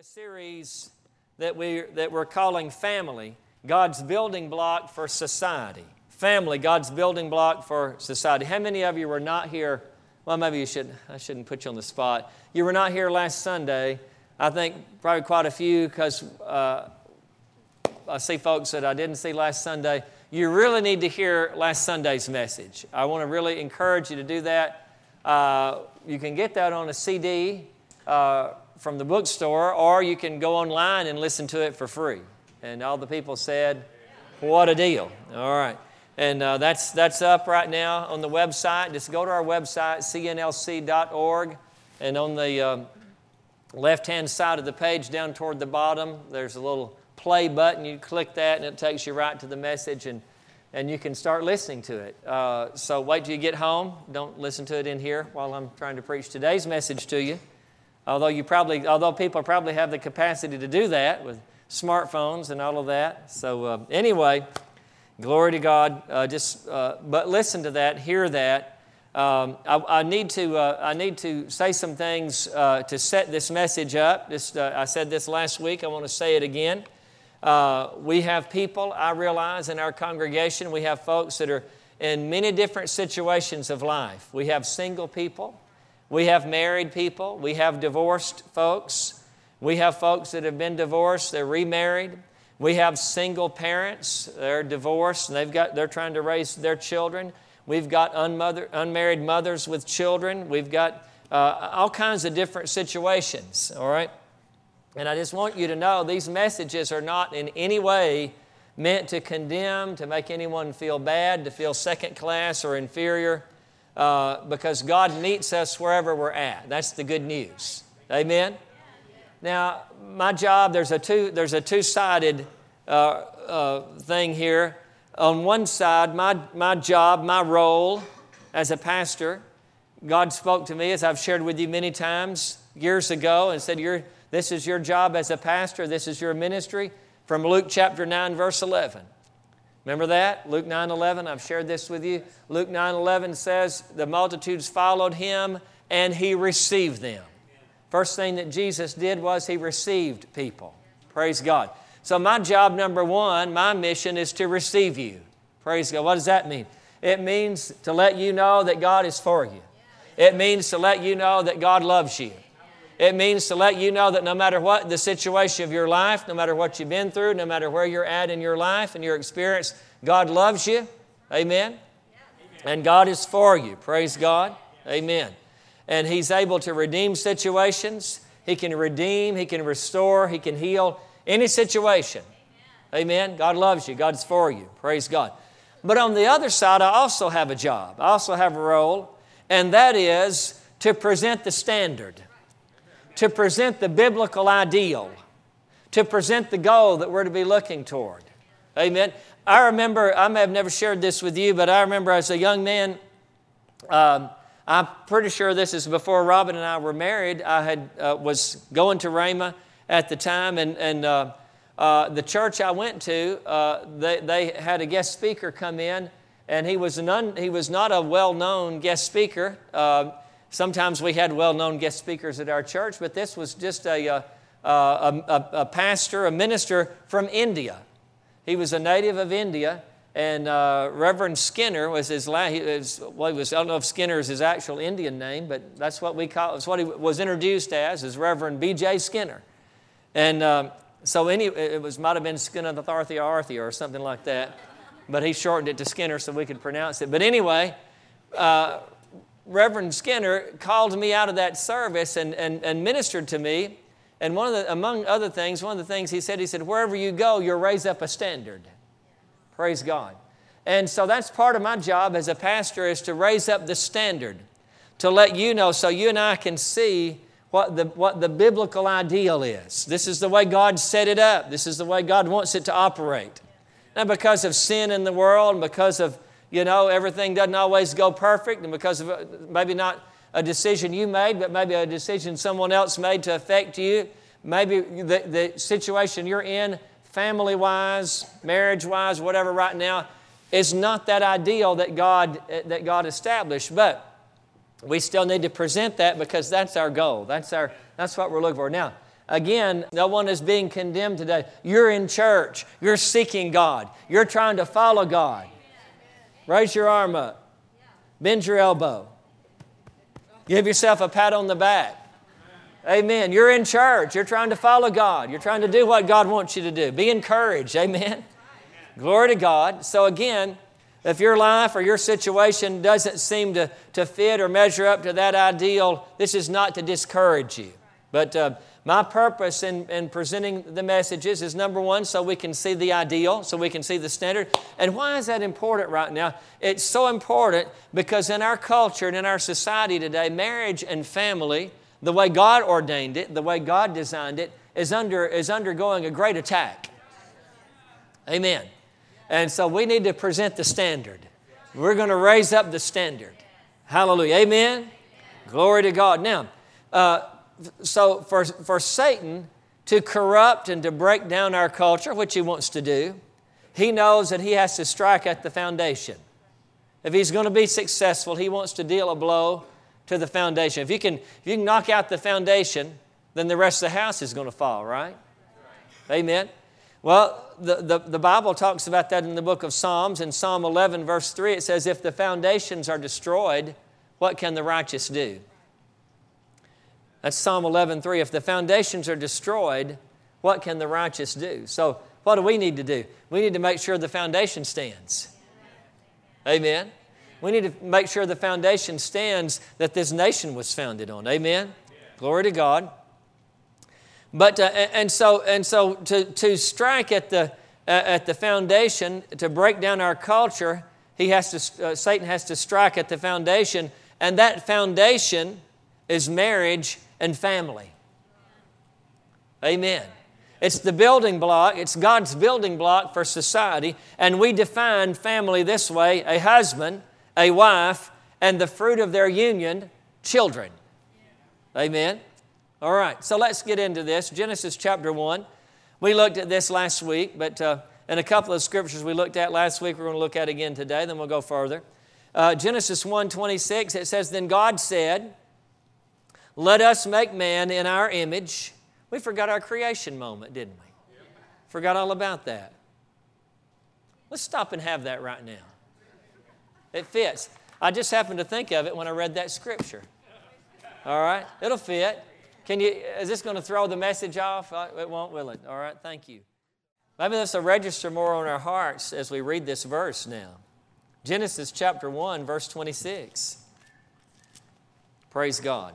series that we're calling Family, God's building block for society. Family, God's building block for society. How many of you were not here? Well, maybe I shouldn't put you on the spot. You were not here last Sunday. I think probably quite a few, because I see folks that I didn't see last Sunday. You really need to hear last Sunday's message. I want to really encourage you to do that. You can get that on a CD from the bookstore, or you can go online and listen to it for free. And all the people said, what a deal. All right. And that's up right now on the website. Just go to our website, cnlc.org, and on the left-hand side of the page down toward the bottom, there's a little play button. You click that, and it takes you right to the message, and you can start listening to it. So wait till you get home. Don't listen to it in here while I'm trying to preach today's message to you. Although people probably have the capacity to do that with smartphones and all of that. So anyway, glory to God. But listen to that, hear that. I need to say some things to set this message up. I said this last week. I want to say it again. We have people, I realize, in our congregation. We have folks that are in many different situations of life. We have single people. We have married people. We have divorced folks. We have folks that have been divorced. They're remarried. We have single parents. They're divorced, and they're trying to raise their children. We've got unmarried mothers with children. We've got all kinds of different situations, all right? And I just want you to know these messages are not in any way meant to condemn, to make anyone feel bad, to feel second class or inferior, because God meets us wherever we're at. That's the good news. Amen? Now, my job, there's a two-sided thing here. On one side, my job, my role as a pastor, God spoke to me, as I've shared with you many times years ago, and said, this is your job as a pastor, this is your ministry, from Luke chapter 9, verse 11. Remember that? Luke 9:11, I've shared this with you. Luke 9:11 says, the multitudes followed Him, and He received them. First thing that Jesus did was He received people. Praise God. So my job number one, my mission is to receive you. Praise God. What does that mean? It means to let you know that God is for you. It means to let you know that God loves you. It means to let you know that no matter what the situation of your life, no matter what you've been through, no matter where you're at in your life and your experience, God loves you. Amen. And God is for you. Praise God. Amen. And He's able to redeem situations. He can redeem, He can restore, He can heal any situation. Amen. God loves you. God's for you. Praise God. But on the other side, I also have a job. I also have a role, and that is to present the standard, to present the biblical ideal, to present the goal that we're to be looking toward. Amen. I remember, I may have never shared this with you, but I remember as a young man, I'm pretty sure this is before Robin and I were married. I was going to Rhema at the time, and the church I went to, they had a guest speaker come in, and he was not a well-known guest speaker. Sometimes we had well-known guest speakers at our church, but this was just a pastor, a minister from India. He was a native of India. And Reverend Skinner was his I don't know if Skinner is his actual Indian name, but that's what we call. It's what he was introduced as Reverend B.J. Skinner. And might have been Skinner or something like that, but he shortened it to Skinner so we could pronounce it. But anyway, Reverend Skinner called me out of that service and ministered to me. And among other things, one of the things he said, wherever you go, you'll raise up a standard. Praise God. And so that's part of my job as a pastor, is to raise up the standard, to let you know so you and I can see what the biblical ideal is. This is the way God set it up. This is the way God wants it to operate. And because of sin in the world, and because of, everything doesn't always go perfect, and because of maybe not a decision you made, but maybe a decision someone else made to affect you, maybe the situation you're in, family-wise, marriage-wise, whatever right now, is not that ideal that God established. But we still need to present that because that's our goal. That's what we're looking for. Now, Again, no one is being condemned today. You're in church. You're seeking God. You're trying to follow God. Raise your arm up. Bend your elbow. Give yourself a pat on the back. Amen. You're in church. You're trying to follow God. You're trying to do what God wants you to do. Be encouraged. Amen. Glory to God. So again, if your life or your situation doesn't seem to fit or measure up to that ideal, this is not to discourage you. But my purpose in presenting the messages is, number one, so we can see the ideal, so we can see the standard. And why is that important right now? It's so important because in our culture and in our society today, marriage and family, the way God ordained it, the way God designed it, is undergoing a great attack. Amen. And so we need to present the standard. We're going to raise up the standard. Hallelujah. Amen. Glory to God. Now, so for Satan to corrupt and to break down our culture, which he wants to do, he knows that he has to strike at the foundation. If he's going to be successful, he wants to deal a blow to the foundation. If you can knock out the foundation, then the rest of the house is going to fall, right? Amen. Well, the Bible talks about that in the book of Psalms. In Psalm 11, verse 3, it says, if the foundations are destroyed, what can the righteous do? That's Psalm 11:3. If the foundations are destroyed, what can the righteous do? So what do we need to do? We need to make sure the foundation stands. Amen. We need to make sure the foundation stands that this nation was founded on. Amen. Glory to God. But and so to strike at the foundation, to break down our culture, Satan has to strike at the foundation, and that foundation is marriage and family. Amen. It's the building block. It's God's building block for society. And we define family this way: a husband, a wife, and the fruit of their union, children. Amen. All right, so let's get into this. Genesis chapter 1. We looked at this last week, but in a couple of scriptures we looked at last week, we're going to look at again today, then we'll go further. Genesis 1:26, it says, then God said, let us make man in our image. We forgot our creation moment, didn't we? Forgot all about that. Let's stop and have that right now. It fits. I just happened to think of it when I read that scripture. All right, it'll fit. Is this going to throw the message off? It won't, will it? All right, thank you. Maybe this will register more on our hearts as we read this verse now. Genesis chapter 1, verse 26. Praise God.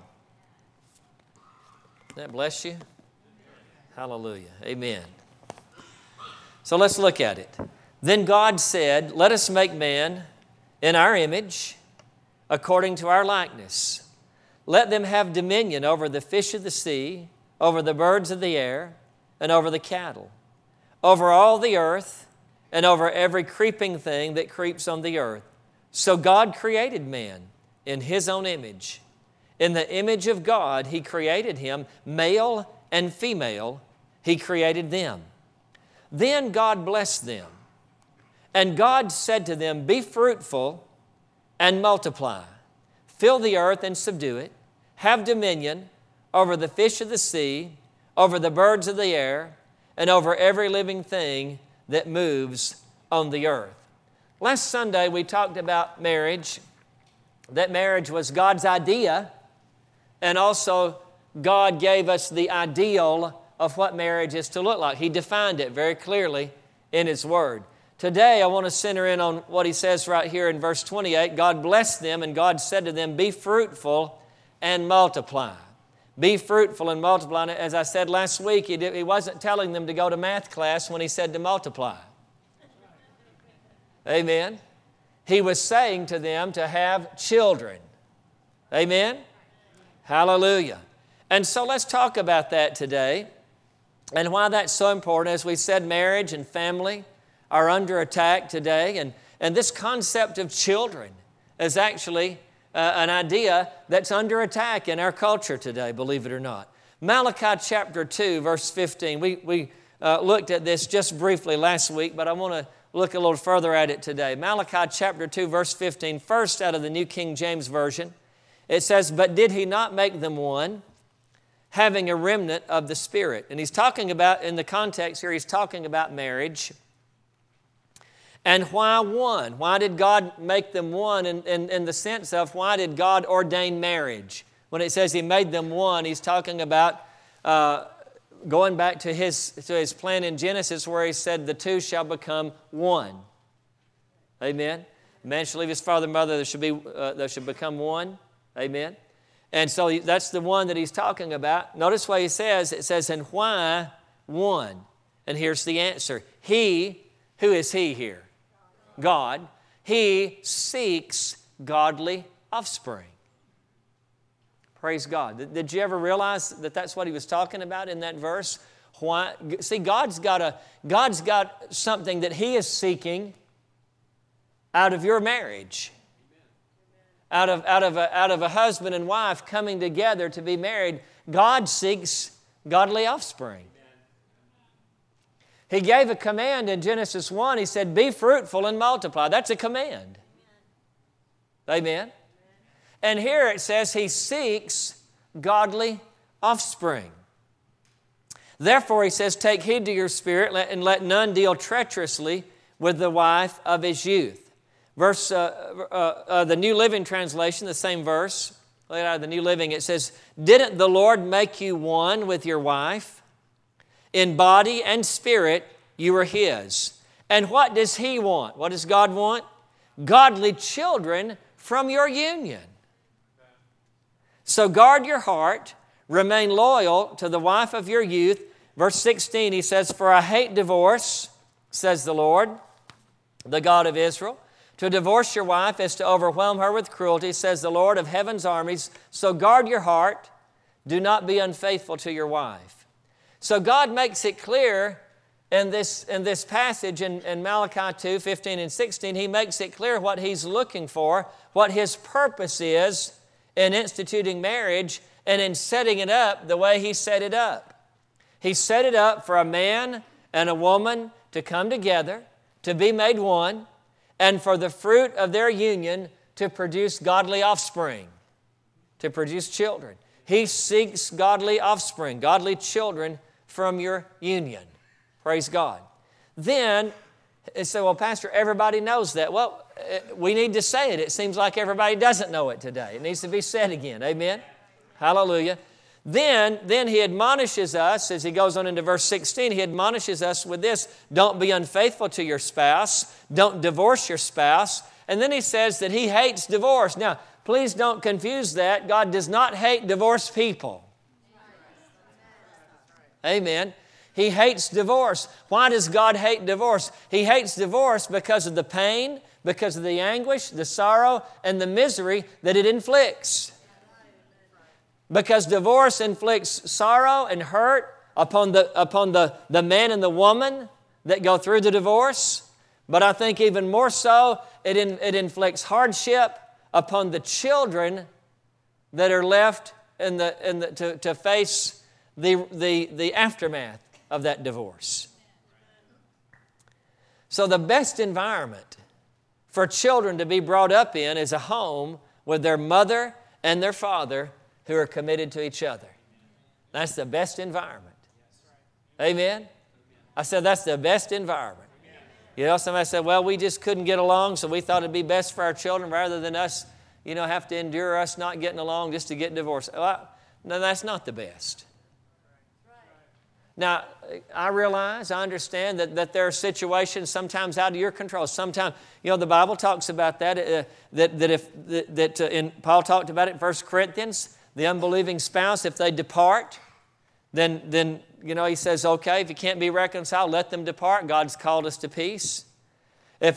Does that bless you? Hallelujah. Amen. So let's look at it. Then God said, let us make man in our image, according to our likeness. Let them have dominion over the fish of the sea, over the birds of the air, and over the cattle, over all the earth, and over every creeping thing that creeps on the earth. So God created man in His own image. In the image of God, He created him, male and female, He created them. Then God blessed them. And God said to them, be fruitful and multiply. Fill the earth and subdue it. Have dominion over the fish of the sea, over the birds of the air, and over every living thing that moves on the earth. Last Sunday we talked about marriage, that marriage was God's idea, and also God gave us the ideal of what marriage is to look like. He defined it very clearly in His Word. Today I want to center in on what He says right here in verse 28. God blessed them, and God said to them, be fruitful and multiply. Be fruitful and multiply. And as I said last week, He wasn't telling them to go to math class when He said to multiply. Amen. He was saying to them to have children. Amen. Hallelujah. And so let's talk about that today and why that's so important. As we said, marriage and family are under attack today. And this concept of children is actually an idea that's under attack in our culture today, believe it or not. Malachi chapter 2, verse 15. We looked at this just briefly last week, but I want to look a little further at it today. Malachi chapter 2, verse 15, first out of the New King James Version. It says, but did He not make them one? having a remnant of the Spirit. And he's talking about, in the context here, he's talking about marriage. And why one? Why did God make them one in the sense of why did God ordain marriage? When it says He made them one, He's talking about going back to his plan in Genesis where He said the two shall become one. Amen? A man shall leave his father and mother, they should become one. Amen? And so that's the one that He's talking about. Notice what He says. It says, and why one? And here's the answer. He, who is He here? God. He seeks godly offspring. Praise God. Did you ever realize that that's what He was talking about in that verse? Why? See, God's got something that He is seeking out of your marriage. Out of a husband and wife coming together to be married, God seeks godly offspring. He gave a command in Genesis 1. He said, be fruitful and multiply. That's a command. Amen? And here it says He seeks godly offspring. Therefore, He says, take heed to your spirit and let none deal treacherously with the wife of his youth. The New Living Translation, the same verse, laid out of the New Living, it says, didn't the Lord make you one with your wife? In body and spirit, you are His. And what does He want? What does God want? Godly children from your union. So guard your heart, remain loyal to the wife of your youth. Verse 16, He says, for I hate divorce, says the Lord, the God of Israel. To divorce your wife is to overwhelm her with cruelty, says the Lord of heaven's armies. So guard your heart, do not be unfaithful to your wife. So God makes it clear in this passage in Malachi 2, 15 and 16, He makes it clear what He's looking for, what His purpose is in instituting marriage and in setting it up the way He set it up. He set it up for a man and a woman to come together, to be made one, and for the fruit of their union to produce godly offspring, to produce children. He seeks godly offspring, godly children from your union. Praise God. Then, they say, well, Pastor, everybody knows that. Well, we need to say it. It seems like everybody doesn't know it today. It needs to be said again. Amen? Hallelujah. Then He admonishes us, as He goes on into verse 16, He admonishes us with this, don't be unfaithful to your spouse, don't divorce your spouse. And then He says that He hates divorce. Now, please don't confuse that. God does not hate divorced people. Amen. He hates divorce. Why does God hate divorce? He hates divorce because of the pain, because of the anguish, the sorrow, and the misery that it inflicts. Because divorce inflicts sorrow and hurt upon the man and the woman that go through the divorce. But I think even more so, it inflicts hardship upon the children that are left to face the aftermath of that divorce. So the best environment for children to be brought up in is a home with their mother and their father who are committed to each other. That's the best environment. Amen? I said that's the best environment. You know, somebody said, well, we just couldn't get along, so we thought it'd be best for our children rather than us, have to endure us not getting along just to get divorced. Well, no, that's not the best. Now, I understand that there are situations sometimes out of your control. Sometimes, the Bible talks about that. Paul talked about it in 1 Corinthians. The unbelieving spouse, if they depart, then he says, okay, if you can't be reconciled, let them depart. God's called us to peace. If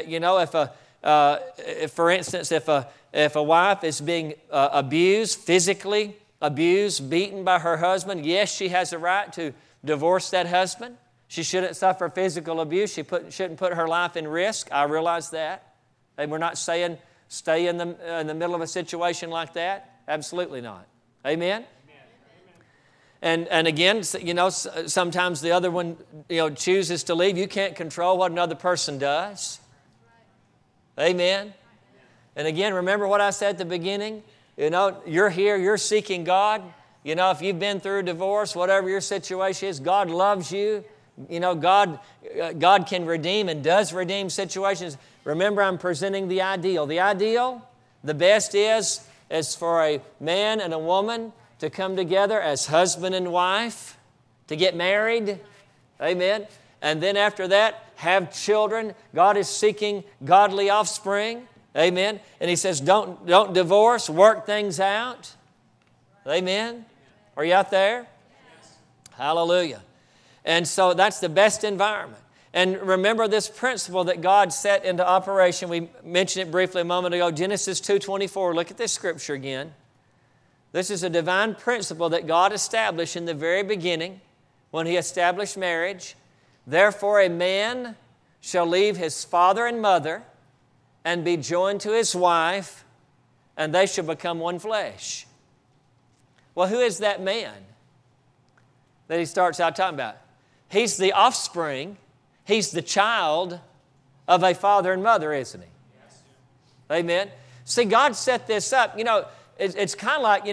for instance, if a wife is being abused, physically abused, beaten by her husband, yes, she has a right to divorce that husband. She shouldn't suffer physical abuse. She shouldn't put her life in risk. I realize that. And we're not saying stay in the middle of a situation like that. Absolutely not. Amen? And again, sometimes the other one, chooses to leave. You can't control what another person does. Amen? And again, remember what I said at the beginning? You're here, you're seeking God. You know, if you've been through divorce, whatever your situation is, God loves you. You know, God can redeem and does redeem situations. Remember, I'm presenting the ideal. The ideal, the best is for a man and a woman to come together as husband and wife, to get married. Amen. And then after that, have children. God is seeking godly offspring. Amen. And He says, don't divorce, work things out. Amen. Are you out there? Hallelujah. And so that's the best environment. And remember this principle that God set into operation. We mentioned it briefly a moment ago. Genesis 2:24. Look at this scripture again. This is a divine principle that God established in the very beginning when He established marriage. Therefore, a man shall leave his father and mother and be joined to his wife, and they shall become one flesh. Well, who is that man that he starts out talking about? He's the offspring. He's the child of a father and mother, isn't he? Yes. Amen. See, God set this up. You know, it's kind of like,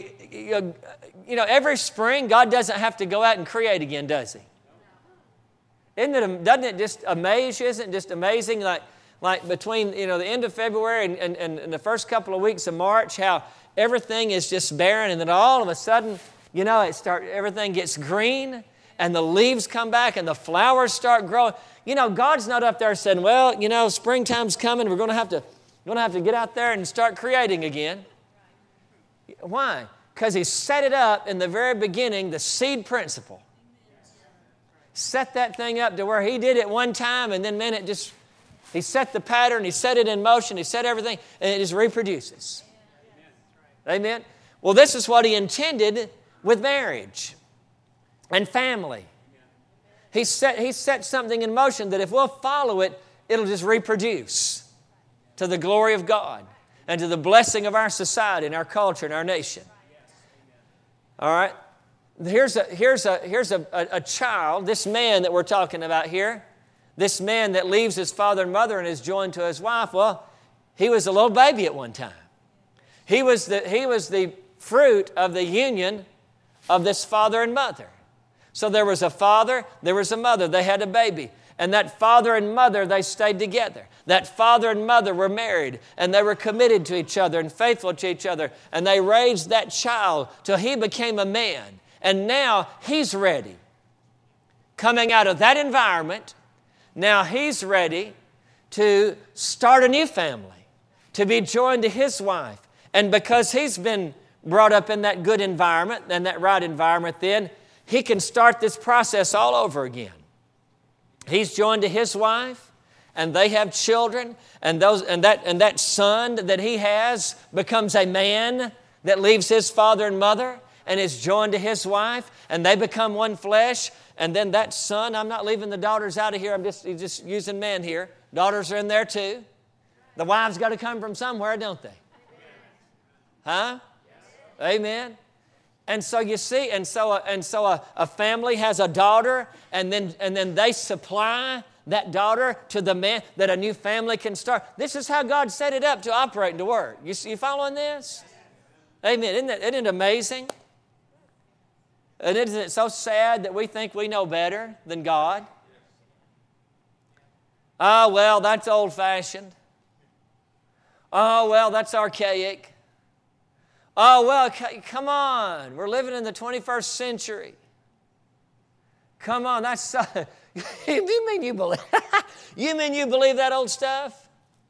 every spring, God doesn't have to go out and create again, does He? Doesn't it just amaze you? Isn't it just amazing? Like between, the end of February and the first couple of weeks of March, how everything is just barren, and then all of a sudden, everything gets green, and the leaves come back, and the flowers start growing. God's not up there saying, well, springtime's coming. We're going to have to get out there and start creating again. Why? Because He set it up in the very beginning, the seed principle. Set that thing up to where He did it one time, and then, He set the pattern, He set it in motion, He set everything, and it just reproduces. Amen? Well, this is what He intended with marriage and family. He set something in motion that if we'll follow it, it'll just reproduce to the glory of God and to the blessing of our society and our culture and our nation. All right? Here's a child, this man that we're talking about here, this man that leaves his father and mother and is joined to his wife. Well, he was a little baby at one time. He was the fruit of the union of this father and mother. So there was a father, there was a mother. They had a baby. And that father and mother, they stayed together. That father and mother were married, and they were committed to each other and faithful to each other. And they raised that child till he became a man. And now he's ready. Coming out of that environment, now he's ready to start a new family, to be joined to his wife. And because he's been brought up in that good environment and that right environment, then he can start this process all over again. He's joined to his wife, and they have children, and that son that he has becomes a man that leaves his father and mother and is joined to his wife, and they become one flesh. And then that son, I'm not leaving the daughters out of here, I'm just using men here. Daughters are in there too. The wives got to come from somewhere, don't they? Huh? Amen. And so you see, and so a family has a daughter, and then they supply that daughter to the man that a new family can start. This is how God set it up to operate and to work. You following this? Amen. Isn't it amazing? And isn't it so sad that we think we know better than God? Oh, well, that's old-fashioned. Oh, well, that's archaic. Oh, well, come on. We're living in the 21st century. Come on, that's so... You mean you believe that old stuff?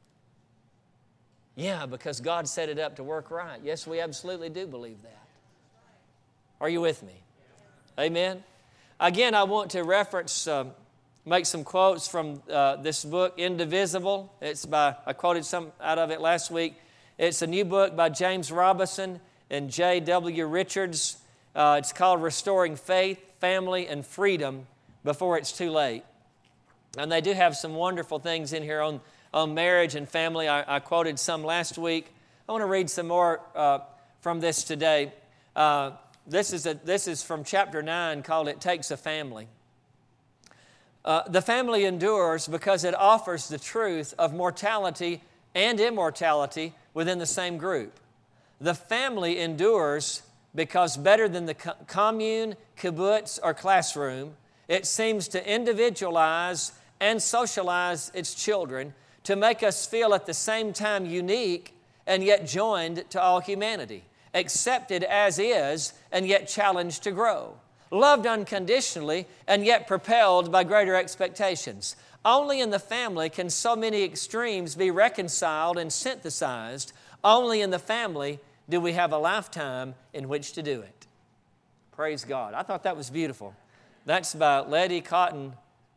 Yeah, because God set it up to work right. Yes, we absolutely do believe that. Are you with me? Amen. Again, I want to reference, make some quotes from this book, Indivisible. I quoted some out of it last week. It's a new book by James Robison and J.W. Richards. It's called Restoring Faith, Family, and Freedom Before It's Too Late. And they do have some wonderful things in here on marriage and family. I quoted some last week. I want to read some more from this today. This is from chapter 9 called It Takes a Family. The family endures because it offers the truth of mortality and immortality within the same group. The family endures because better than the commune, kibbutz, or classroom, it seems to individualize and socialize its children to make us feel at the same time unique and yet joined to all humanity, accepted as is and yet challenged to grow, loved unconditionally and yet propelled by greater expectations. Only in the family can so many extremes be reconciled and synthesized. Only in the family do we have a lifetime in which to do it. Praise God. I thought that was beautiful. That's by Letty Cotton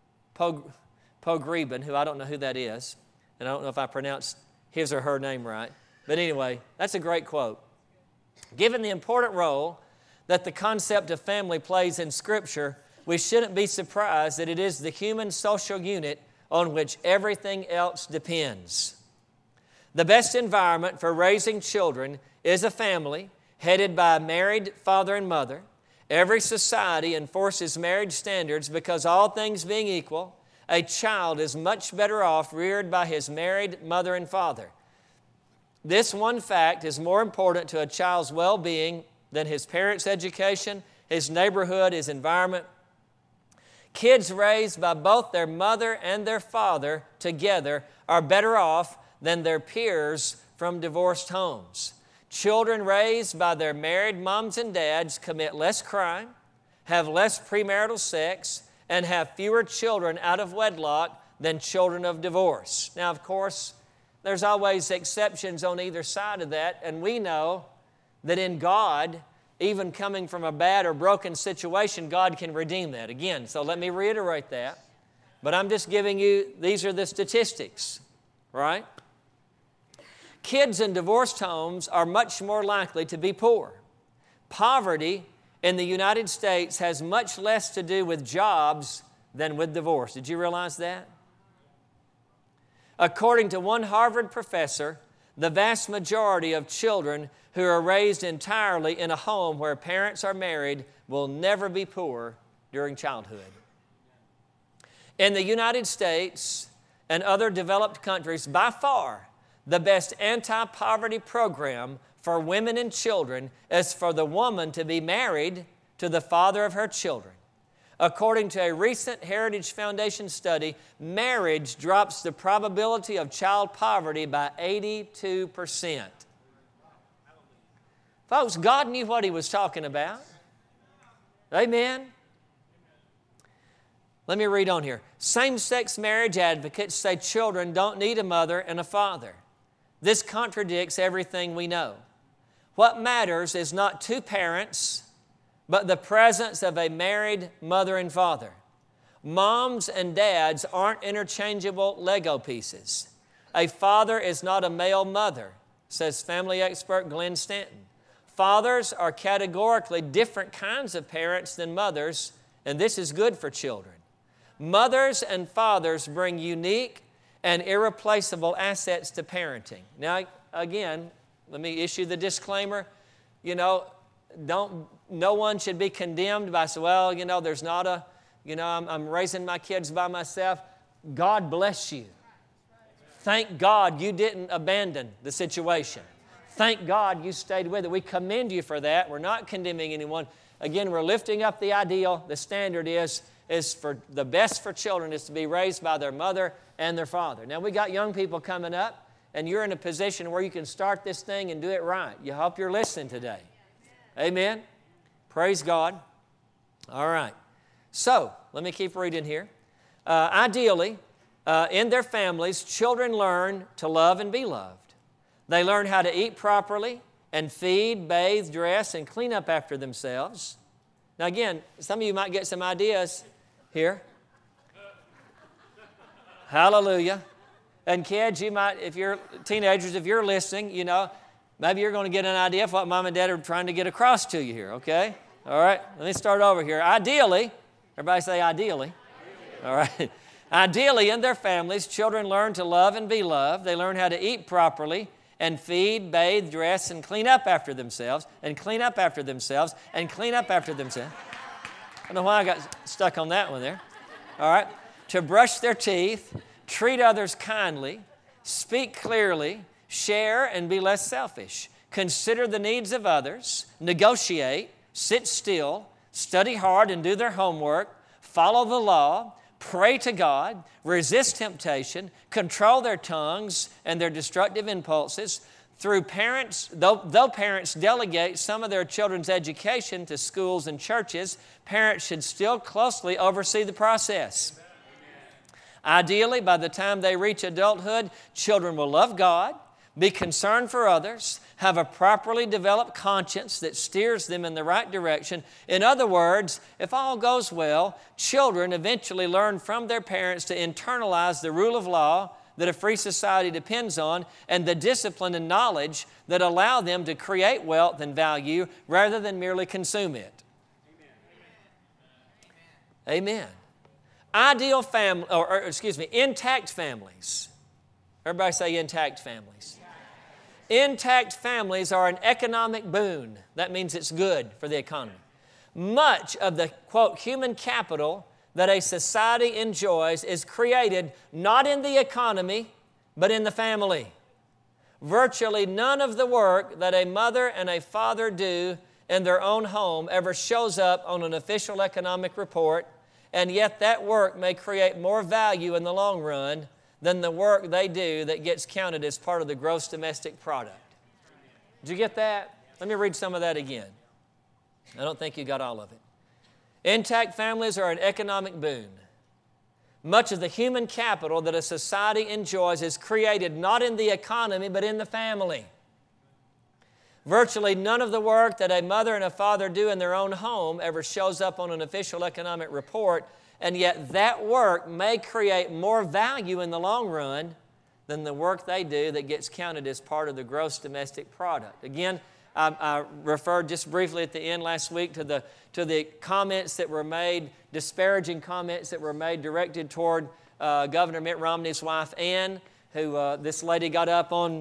Pogrebin, who I don't know who that is, and I don't know if I pronounced his or her name right. But anyway, that's a great quote. Given the important role that the concept of family plays in Scripture, we shouldn't be surprised that it is the human social unit on which everything else depends. The best environment for raising children is a family headed by a married father and mother. Every society enforces marriage standards because, all things being equal, a child is much better off reared by his married mother and father. This one fact is more important to a child's well-being than his parents' education, his neighborhood, his environment. Kids raised by both their mother and their father together are better off than their peers from divorced homes. Children raised by their married moms and dads commit less crime, have less premarital sex, and have fewer children out of wedlock than children of divorce. Now, of course, there's always exceptions on either side of that, and we know that in God, even coming from a bad or broken situation, God can redeem that. Again, so let me reiterate that. But I'm just giving you, these are the statistics, right? Kids in divorced homes are much more likely to be poor. Poverty in the United States has much less to do with jobs than with divorce. Did you realize that? According to one Harvard professor, the vast majority of children who are raised entirely in a home where parents are married will never be poor during childhood. In the United States and other developed countries, by far, the best anti-poverty program for women and children is for the woman to be married to the father of her children. According to a recent Heritage Foundation study, marriage drops the probability of child poverty by 82%. Folks, God knew what He was talking about. Amen? Let me read on here. Same-sex marriage advocates say children don't need a mother and a father. This contradicts everything we know. What matters is not two parents, but the presence of a married mother and father. Moms and dads aren't interchangeable Lego pieces. A father is not a male mother, says family expert Glenn Stanton. Fathers are categorically different kinds of parents than mothers, and this is good for children. Mothers and fathers bring unique and irreplaceable assets to parenting. Now, again, let me issue the disclaimer. No one should be condemned by saying, well, there's not a, I'm raising my kids by myself. God bless you. Thank God you didn't abandon the situation. Thank God you stayed with it. We commend you for that. We're not condemning anyone. Again, we're lifting up the ideal. The standard is for the best for children is to be raised by their mother and their father. Now, we got young people coming up, and you're in a position where you can start this thing and do it right. You hope you're listening today. Amen. Praise God. All right. So, let me keep reading here. Ideally, in their families, children learn to love and be loved. They learn how to eat properly and feed, bathe, dress, and clean up after themselves. Now, again, some of you might get some ideas here. Hallelujah. And kids, you might, if you're teenagers, if you're listening, maybe you're going to get an idea of what mom and dad are trying to get across to you here, okay? All right, let me start over here. Ideally, everybody say ideally. All right. Ideally, in their families, children learn to love and be loved. They learn how to eat properly and feed, bathe, dress, and clean up after themselves, and clean up after themselves, and clean up after themselves. I don't know why I got stuck on that one there. All right. To brush their teeth, treat others kindly, speak clearly, share and be less selfish. consider the needs of others, negotiate, sit still, study hard and do their homework, follow the law, pray to God, resist temptation, control their tongues and their destructive impulses. Through parents, though parents delegate some of their children's education to schools and churches, parents should still closely oversee the process. Ideally, by the time they reach adulthood, children will love God, be concerned for others, have a properly developed conscience that steers them in the right direction. In other words, if all goes well, children eventually learn from their parents to internalize the rule of law that a free society depends on and the discipline and knowledge that allow them to create wealth and value rather than merely consume it. Amen. Ideal family, intact families. Everybody say intact families. Intact families are an economic boon. That means it's good for the economy. Much of the, quote, human capital that a society enjoys is created not in the economy, but in the family. Virtually none of the work that a mother and a father do in their own home ever shows up on an official economic report, and yet that work may create more value in the long run than the work they do that gets counted as part of the gross domestic product. Did you get that? Let me read some of that again. I don't think you got all of it. Intact families are an economic boon. Much of the human capital that a society enjoys is created not in the economy, but in the family. Virtually none of the work that a mother and a father do in their own home ever shows up on an official economic report, and yet that work may create more value in the long run than the work they do that gets counted as part of the gross domestic product. Again, I referred just briefly at the end last week to the comments that were made, disparaging comments that were made directed toward Governor Mitt Romney's wife, Ann, who this lady got up on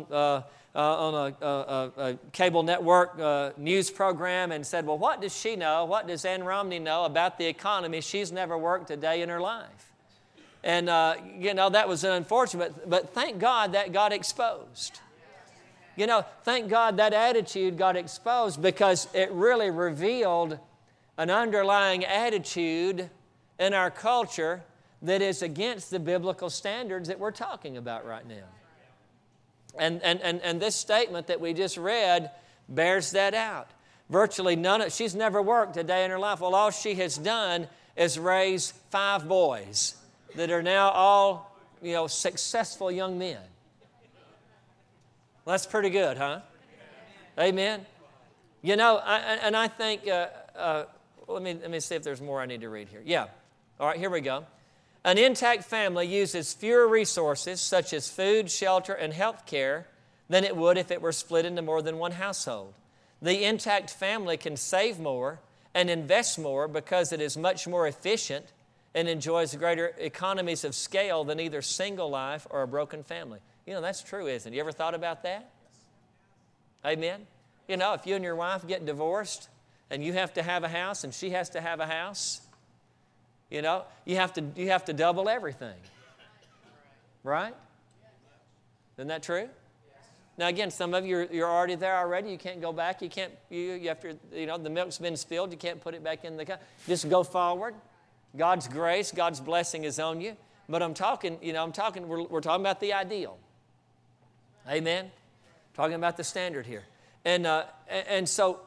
a cable network news program and said, well, what does she know? What does Ann Romney know about the economy? She's never worked a day in her life. And, that was unfortunate, but thank God that got exposed. Thank God that attitude got exposed because it really revealed an underlying attitude in our culture that is against the biblical standards that we're talking about right now. And this statement that we just read bears that out. Virtually she's never worked a day in her life. Well, all she has done is raise 5 boys that are now all, successful young men. Well, that's pretty good, huh? Amen. I think, let me see if there's more I need to read here. Yeah. All right, here we go. An intact family uses fewer resources, such as food, shelter, and health care, than it would if it were split into more than one household. The intact family can save more and invest more because it is much more efficient and enjoys greater economies of scale than either single life or a broken family. That's true, isn't it? You ever thought about that? Amen? If you and your wife get divorced and you have to have a house and she has to have a house, you have to double everything. Right? Isn't that true? Now again, some of you you're already there already. You can't go back. You have to, the milk's been spilled. You can't put it back in the cup. Just go forward. God's grace, God's blessing is on you. But we're talking about the ideal. Amen? Talking about the standard here. And so,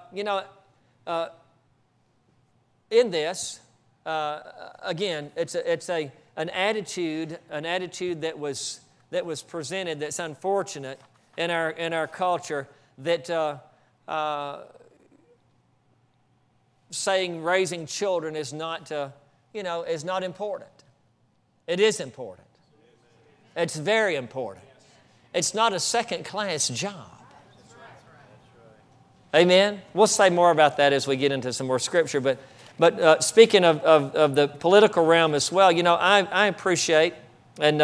in this, again, it's an attitude that was presented that's unfortunate in our culture, that saying raising children is not important. It is important. It's very important. It's not a second-class job. Amen? We'll say more about that as we get into some more Scripture. But speaking of the political realm as well, I appreciate, and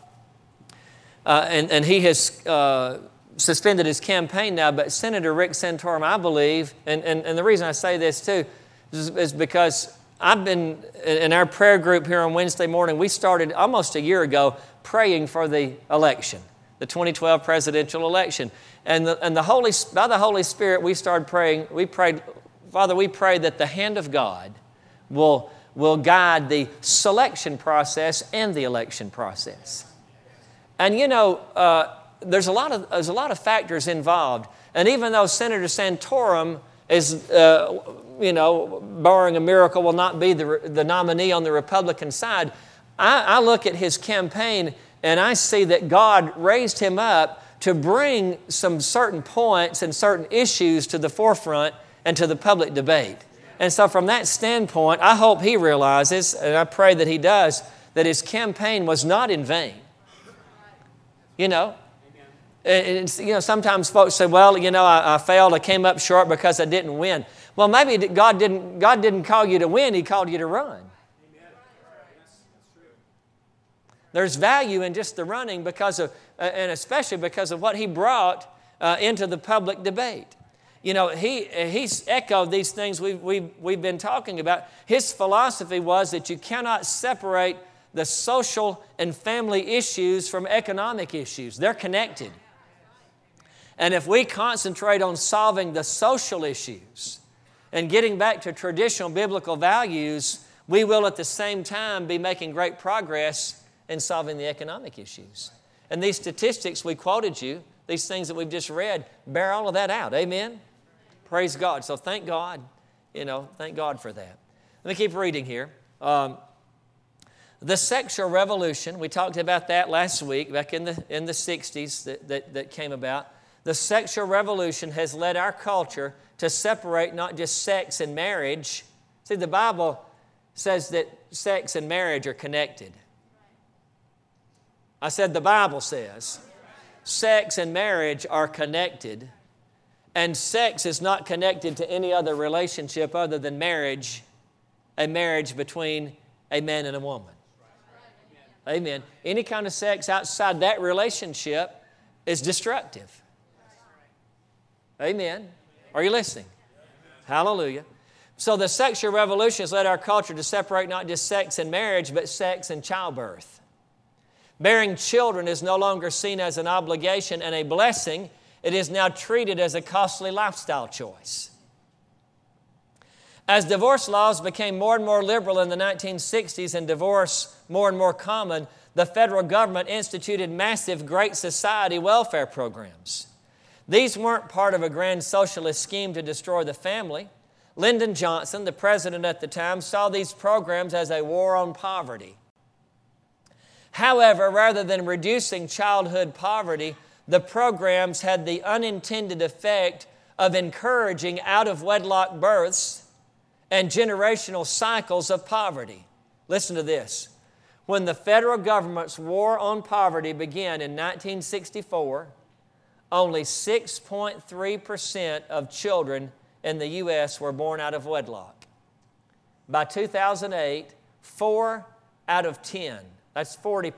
he has suspended his campaign now, but Senator Rick Santorum, I believe, and the reason I say this too is because I've been, in our prayer group here on Wednesday morning, we started almost a year ago praying for the election, the 2012 presidential election. And by the Holy Spirit, we started praying. We prayed, Father, we pray that the hand of God will guide the selection process and the election process. And you know, there's a lot of factors involved. And even though Senator Santorum is, barring a miracle, will not be the nominee on the Republican side, I look at his campaign and I see that God raised him up to bring some certain points and certain issues to the forefront and to the public debate. And so from that standpoint, I hope he realizes, and I pray that he does, that his campaign was not in vain. You know, sometimes folks say, well, I failed, I came up short because I didn't win. Well, maybe God didn't call you to win, He called you to run. There's value in just the running and especially because of what he brought into the public debate. You know, he's echoed these things we've been talking about. His philosophy was that you cannot separate the social and family issues from economic issues. They're connected. And if we concentrate on solving the social issues and getting back to traditional biblical values, we will at the same time be making great progress in solving the economic issues. And these statistics we quoted you, these things that we've just read, bear all of that out. Amen? Praise God. So thank God, thank God for that. Let me keep reading here. The sexual revolution, we talked about that last week, back in the 60s that came about. The sexual revolution has led our culture to separate not just sex and marriage. See, the Bible says that sex and marriage are connected. I said the Bible says sex and marriage are connected, and sex is not connected to any other relationship other than marriage, a marriage between a man and a woman. Amen. Any kind of sex outside that relationship is destructive. Amen. Are you listening? Hallelujah. So the sexual revolution has led our culture to separate not just sex and marriage, but sex and childbirth. Bearing children is no longer seen as an obligation and a blessing. It is now treated as a costly lifestyle choice. As divorce laws became more and more liberal in the 1960s and divorce more and more common, the federal government instituted massive Great Society welfare programs. These weren't part of a grand socialist scheme to destroy the family. Lyndon Johnson, the president at the time, saw these programs as a war on poverty. However, rather than reducing childhood poverty, the programs had the unintended effect of encouraging out-of-wedlock births and generational cycles of poverty. Listen to this. When the federal government's war on poverty began in 1964, only 6.3% of children in the U.S. were born out of wedlock. By 2008, 4 out of 10. That's 40%.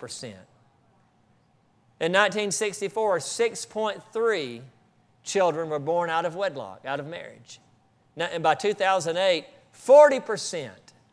In 1964, 6.3 children were born out of wedlock, out of marriage. Now, and by 2008, 40%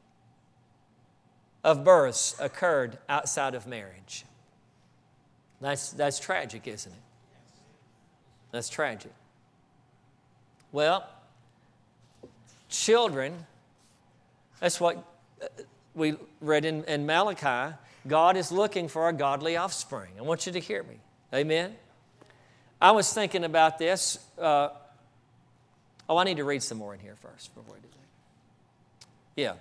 of births occurred outside of marriage. That's tragic, isn't it? That's tragic. Well, children, that's what we read in Malachi. God is looking for a godly offspring. I want you to hear me. Amen? I was thinking about this. I need to read some more in here first before I do that. Yeah.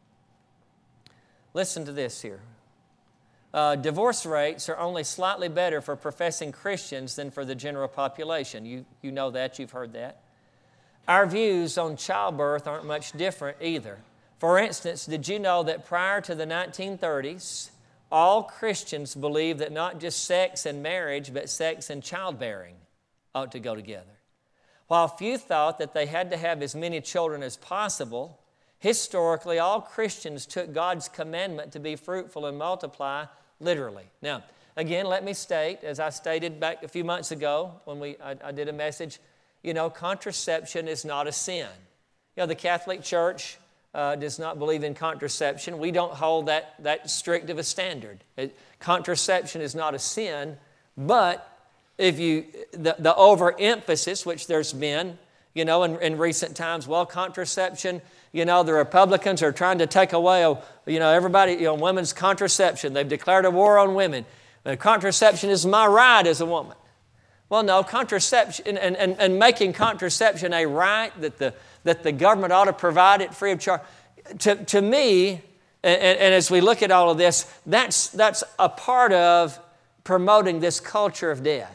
Listen to this here. Divorce rates are only slightly better for professing Christians than for the general population. You know that. You've heard that. Our views on childbirth aren't much different either. For instance, did you know that prior to the 1930s, all Christians believed that not just sex and marriage, but sex and childbearing ought to go together? While few thought that they had to have as many children as possible, historically all Christians took God's commandment to be fruitful and multiply literally. Now, again, let me state, as I stated back a few months ago when I did a message, contraception is not a sin. The Catholic Church does not believe in contraception. We don't hold that strict of a standard. Contraception is not a sin, but the overemphasis, which there's been, in recent times, contraception, the Republicans are trying to take away, everybody, women's contraception. They've declared a war on women. Contraception is my right as a woman. Well, no, contraception and making contraception a right that the government ought to provide it free of charge. To me, and as we look at all of this, that's a part of promoting this culture of death.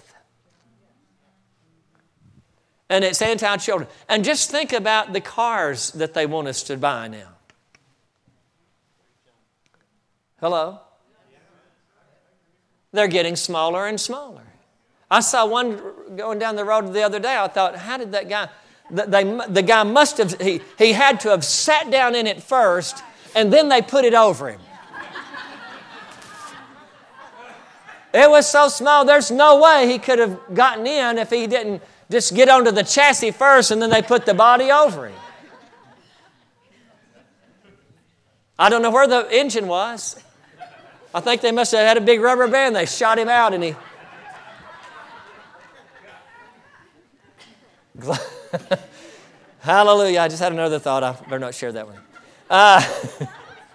And it's anti-children. And just think about the cars that they want us to buy now. Hello? They're getting smaller and smaller. I saw one going down the road the other day. I thought, how did that guy... The guy must have... He had to have sat down in it first, and then they put it over him. It was so small, there's no way he could have gotten in if he didn't just get onto the chassis first, and then they put the body over him. I don't know where the engine was. I think they must have had a big rubber band. They shot him out, and he... Hallelujah. I just had another thought. I better not share that one.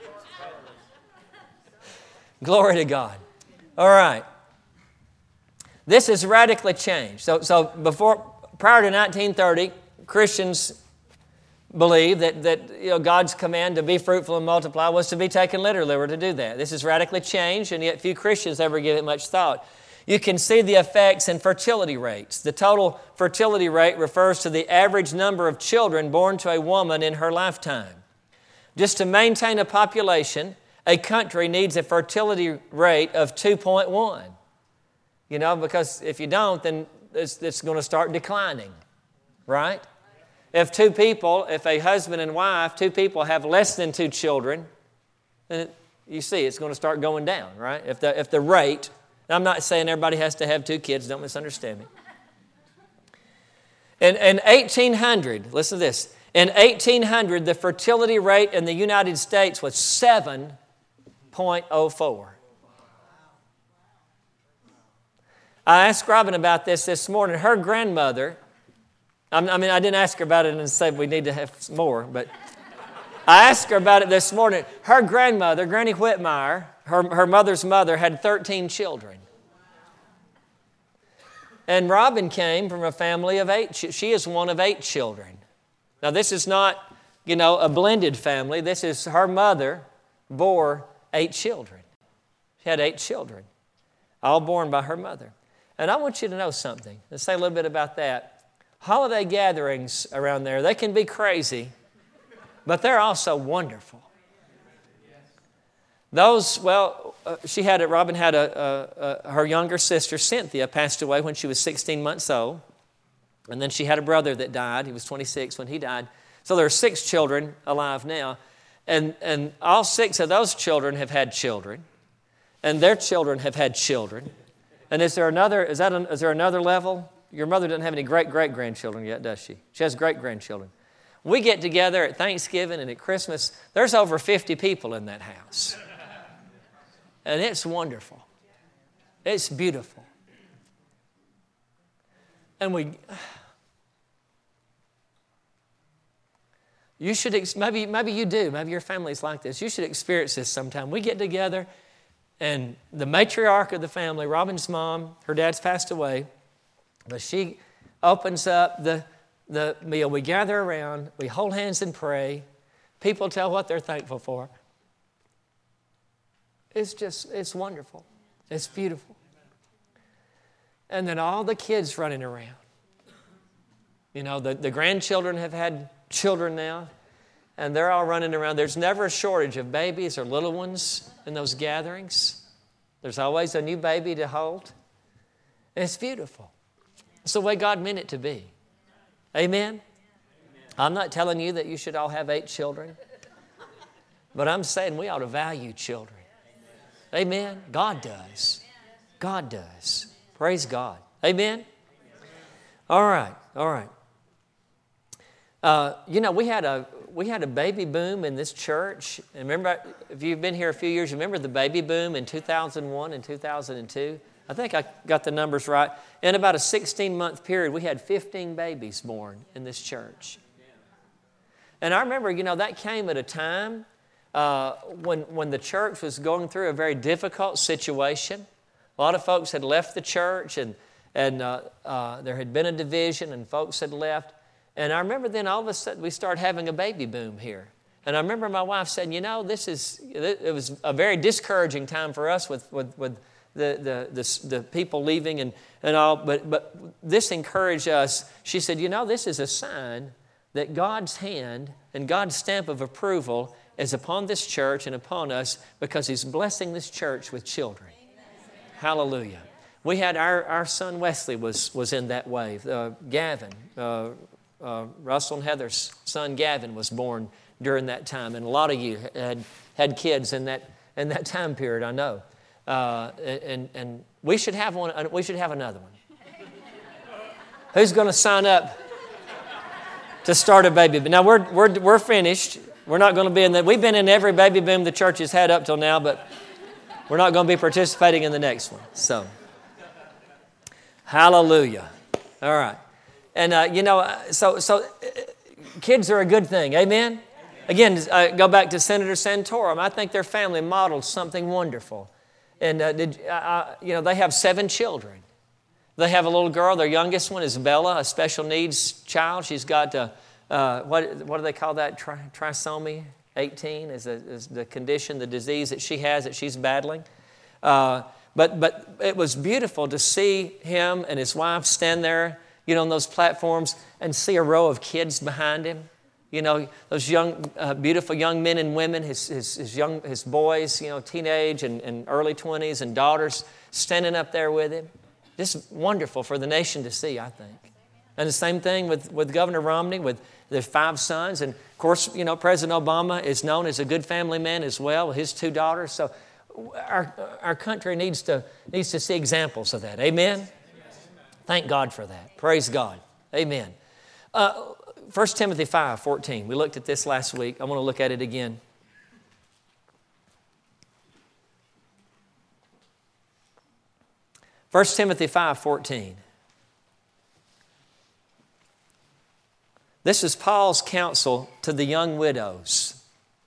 Glory to God. All right. This has radically changed. So prior to 1930, Christians believed that God's command to be fruitful and multiply was to be taken literally. We're to do that. This has radically changed, and yet few Christians ever give it much thought. You can see the effects in fertility rates. The total fertility rate refers to the average number of children born to a woman in her lifetime. Just to maintain a population, a country needs a fertility rate of 2.1. Because if you don't, then it's going to start declining, right? If a husband and wife, two people have less than 2 children, then you see it's going to start going down, right? If the rate... I'm not saying everybody has to have 2 kids. Don't misunderstand me. In 1800, listen to this. In 1800, the fertility rate in the United States was 7.04. I asked Robin about this morning. Her grandmother, I didn't ask her about it and say we need to have some more, but I asked her about it this morning. Her grandmother, Granny Whitmire, her mother's mother, had 13 children. And Robin came from a family of 8. She is one of 8 children. Now, this is not, a blended family. This is her mother bore 8 children. She had 8 children, all born by her mother. And I want you to know something. Let's say a little bit about that. Holiday gatherings around there, they can be crazy, but they're also wonderful. Robin had her younger sister, Cynthia, passed away when she was 16 months old. And then she had a brother that died. He was 26 when he died. So there are 6 children alive now. And all 6 of those children have had children. And their children have had children. And is there another level? Your mother doesn't have any great-great-grandchildren yet, does she? She has great-grandchildren. We get together at Thanksgiving and at Christmas. There's over 50 people in that house. And it's wonderful. It's beautiful. And you should, maybe you do, maybe your family's like this. You should experience this sometime. We get together, and the matriarch of the family, Robin's mom, her dad's passed away, but she opens up the meal. We gather around, we hold hands and pray. People tell what they're thankful for. It's wonderful. It's beautiful. And then all the kids running around. The grandchildren have had children now, and they're all running around. There's never a shortage of babies or little ones in those gatherings. There's always a new baby to hold. And it's beautiful. It's the way God meant it to be. Amen? I'm not telling you that you should all have 8 children, but I'm saying we ought to value children. Amen? God does. God does. Praise God. Amen? All right. We had a baby boom in this church. And remember, if you've been here a few years, remember the baby boom in 2001 and 2002? I think I got the numbers right. In about a 16-month period, we had 15 babies born in this church. And I remember, that came at a time when the church was going through a very difficult situation. A lot of folks had left the church, and there had been a division, and folks had left. And I remember then all of a sudden we started having a baby boom here. And I remember my wife said, it was a very discouraging time for us with the people leaving and all, but this encouraged us. She said, this is a sign that God's hand and God's stamp of approval is upon this church and upon us because He's blessing this church with children. Amen. Hallelujah. We had our son Wesley was in that wave. Gavin, Russell and Heather's son Gavin was born during that time, and a lot of you had kids in that time period, I know. And we should have one. We should have another one. Who's going to sign up to start a baby boom? Now we're finished. We're not going to be in that. We've been in every baby boom the church has had up till now, but we're not going to be participating in the next one. So, hallelujah. All right, and so kids are a good thing. Amen. Again, go back to Senator Santorum. I think their family modeled something wonderful. And they have 7 children. They have a little girl. Their youngest one is Bella, a special needs child. She's got what do they call that? Trisomy 18 is the condition, the disease that she has that she's battling. But it was beautiful to see him and his wife stand there, on those platforms and see a row of kids behind him. Those young, beautiful young men and women, his boys, teenage and early 20s and daughters standing up there with him. Just wonderful for the nation to see, I think. And the same thing with Governor Romney, with the 5 sons. And of course, President Obama is known as a good family man as well, with his 2 daughters. So our country needs to see examples of that. Amen? Thank God for that. Praise God. Amen. 1 Timothy 5:14. We looked at this last week. I want to look at it again. 1 Timothy 5:14. This is Paul's counsel to the young widows.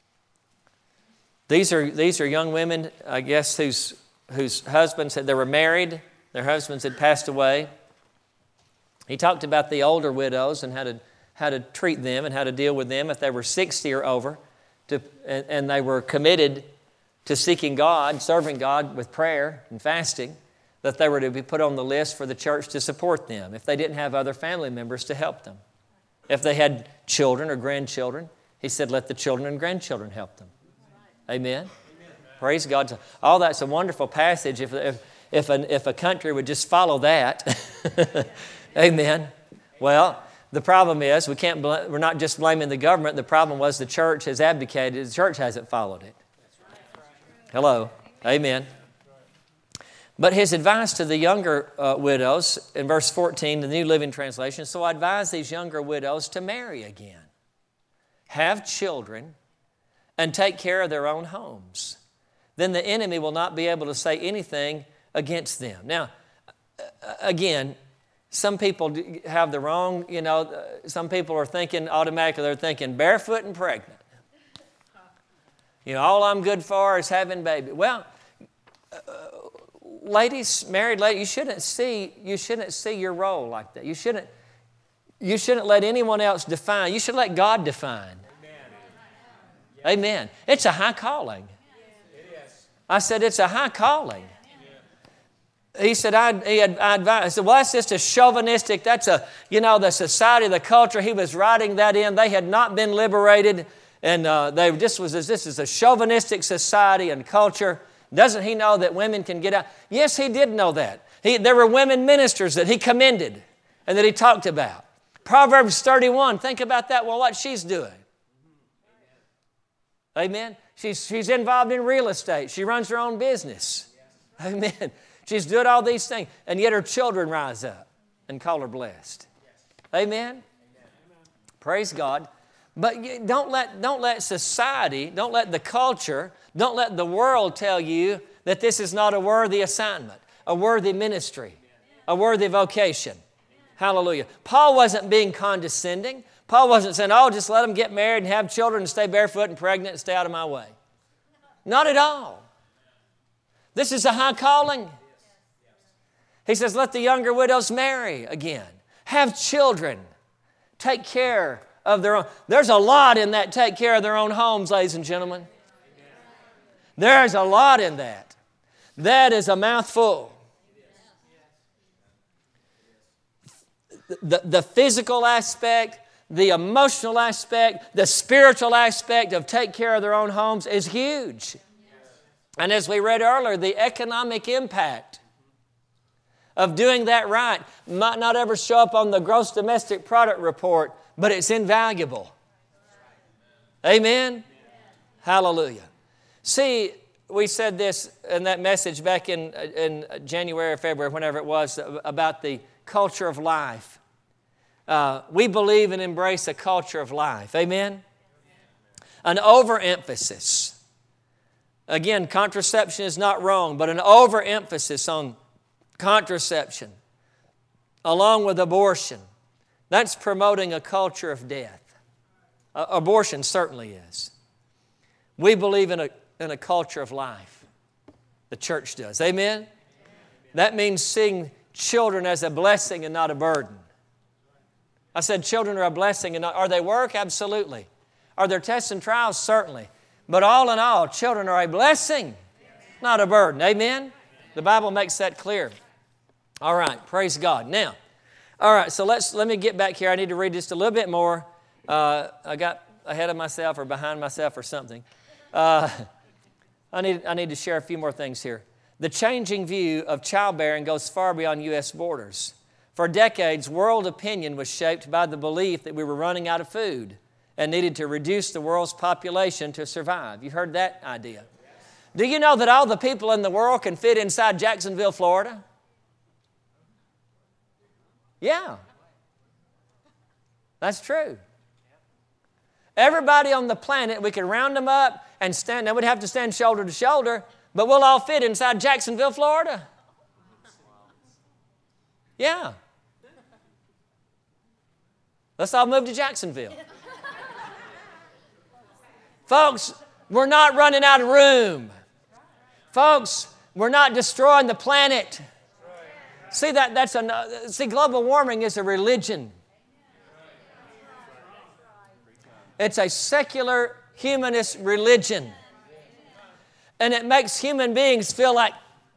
These are young women, I guess, whose husbands they were married. Their husbands had passed away. He talked about the older widows and how to treat them and how to deal with them if they were 60 or over, and they were committed to seeking God, serving God with prayer and fasting, that they were to be put on the list for the church to support them if they didn't have other family members to help them. If they had children or grandchildren, he said, let the children and grandchildren help them. Amen? Praise God. All that's a wonderful passage if a country would just follow that. Amen. Well, the problem is we're not just blaming the government. The problem was the church has abdicated. The church hasn't followed it. Hello. Amen. But his advice to the younger widows in verse 14, the New Living Translation, so I advise these younger widows to marry again, have children, and take care of their own homes. Then the enemy will not be able to say anything against them. Now, again, some people have the wrong, some people are thinking automatically, they're thinking barefoot and pregnant. All I'm good for is having baby. Well, ladies, married ladies, you shouldn't see your role like that. You shouldn't let anyone else define. You should let God define. Amen. Amen. It's a high calling. I said it's a high calling. He said, I advise. I said, well, that's just a chauvinistic, that's the society, the culture. He was writing that in. They had not been liberated, and this is a chauvinistic society and culture. Doesn't he know that women can get out? Yes, he did know that. There were women ministers that he commended and that he talked about. Proverbs 31, think about that, what she's doing. Amen. She's involved in real estate. She runs her own business. Amen. She's doing all these things, and yet her children rise up and call her blessed. Amen? Praise God. But don't let society, don't let the culture, don't let the world tell you that this is not a worthy assignment. a worthy ministry, a worthy vocation. Hallelujah. Paul wasn't being condescending. Paul wasn't saying, oh, just let them get married and have children and stay barefoot and pregnant and stay out of my way. Not at all. This is a high calling. He says, let the younger widows marry again. Have children. Take care of their own. There's a lot in that take care of their own homes, ladies and gentlemen. There's a lot in that. That is a mouthful. The physical aspect, the emotional aspect, the spiritual aspect of take care of their own homes is huge. And as we read earlier, the economic impact of doing that right might not ever show up on the gross domestic product report, but it's invaluable. Amen? Hallelujah. See, we said this in that message back in January or February, whenever it was, about the culture of life. We believe and embrace a culture of life. Amen? An overemphasis. Again, contraception is not wrong, but an overemphasis on contraception, along with abortion, that's promoting a culture of death. Abortion certainly is. We believe in a culture of life. The church does. Amen? That means seeing children as a blessing and not a burden. I said children are a blessing and not... Are they work? Absolutely. Are there tests and trials? Certainly. But all in all, children are a blessing, not a burden. Amen? The Bible makes that clear. All right, praise God. Now, all right, so let me get back here. I need to read just a little bit more. I got ahead of myself or behind myself or something. I need to share a few more things here. The changing view of childbearing goes far beyond U.S. borders. For decades, world opinion was shaped by the belief that we were running out of food and needed to reduce the world's population to survive. You heard that idea. Do you know that all the people in the world can fit inside Jacksonville, Florida? Yeah. That's true. Everybody on the planet, we could round them up and stand. Now, we'd have to stand shoulder to shoulder, but we'll all fit inside Jacksonville, Florida. Yeah. Let's all move to Jacksonville. Folks, we're not running out of room. Folks, we're not destroying the planet. See, global warming is a religion. It's a secular humanist religion. And it makes human beings feel like,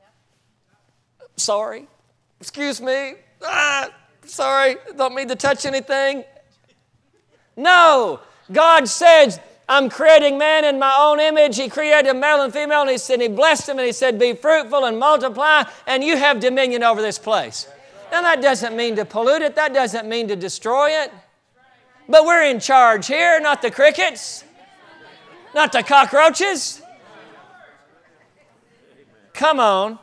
sorry, excuse me, sorry, don't mean to touch anything. No, God says, I'm creating man in my own image. He created male and female, and He said He blessed them, and He said, be fruitful and multiply, and you have dominion over this place. Now, that doesn't mean to pollute it. That doesn't mean to destroy it. But we're in charge here, not the crickets, not the cockroaches. Come on.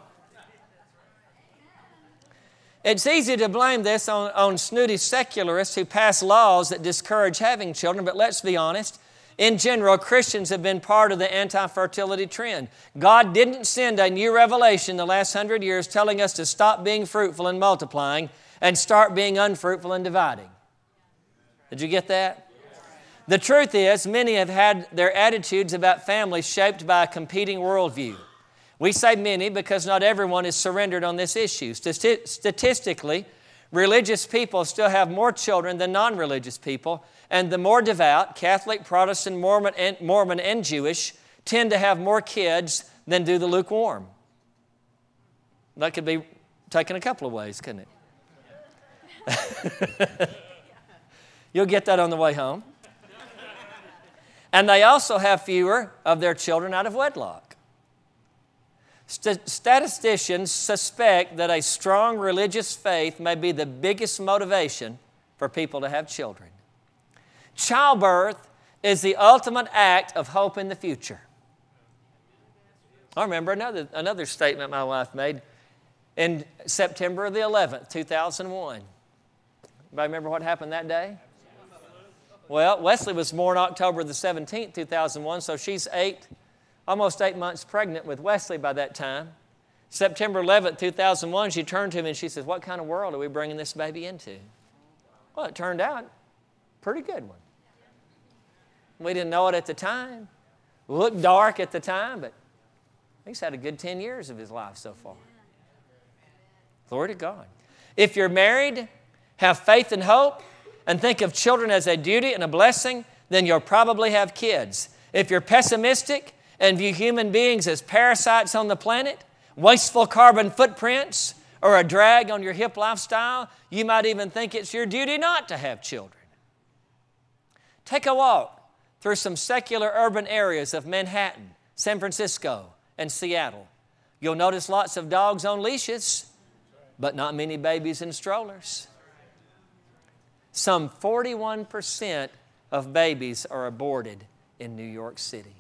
It's easy to blame this on snooty secularists who pass laws that discourage having children, but let's be honest. In general, Christians have been part of the anti-fertility trend. God didn't send a new revelation the last 100 years telling us to stop being fruitful and multiplying and start being unfruitful and dividing. Did you get that? The truth is, many have had their attitudes about family shaped by a competing worldview. We say many because not everyone is surrendered on this issue. Statistically, religious people still have more children than non-religious people, and the more devout, Catholic, Protestant, Mormon, and Jewish, tend to have more kids than do the lukewarm. That could be taken a couple of ways, couldn't it? You'll get that on the way home. And they also have fewer of their children out of wedlock. Statisticians suspect that a strong religious faith may be the biggest motivation for people to have children. Childbirth is the ultimate act of hope in the future. I remember another statement my wife made in September the 11th, 2001. Anybody remember what happened that day? Well, Wesley was born October the 17th, 2001, so she's almost 8 months pregnant with Wesley by that time. September 11th, 2001, she turned to me and she says, what kind of world are we bringing this baby into? Well, it turned out a pretty good one. We didn't know it at the time. It looked dark at the time, but he's had a good 10 years of his life so far. Glory to God. If you're married, have faith and hope, and think of children as a duty and a blessing, then you'll probably have kids. If you're pessimistic and view human beings as parasites on the planet, wasteful carbon footprints, or a drag on your hip lifestyle, you might even think it's your duty not to have children. Take a walk through some secular urban areas of Manhattan, San Francisco, and Seattle. You'll notice lots of dogs on leashes, but not many babies in strollers. Some 41% of babies are aborted in New York City.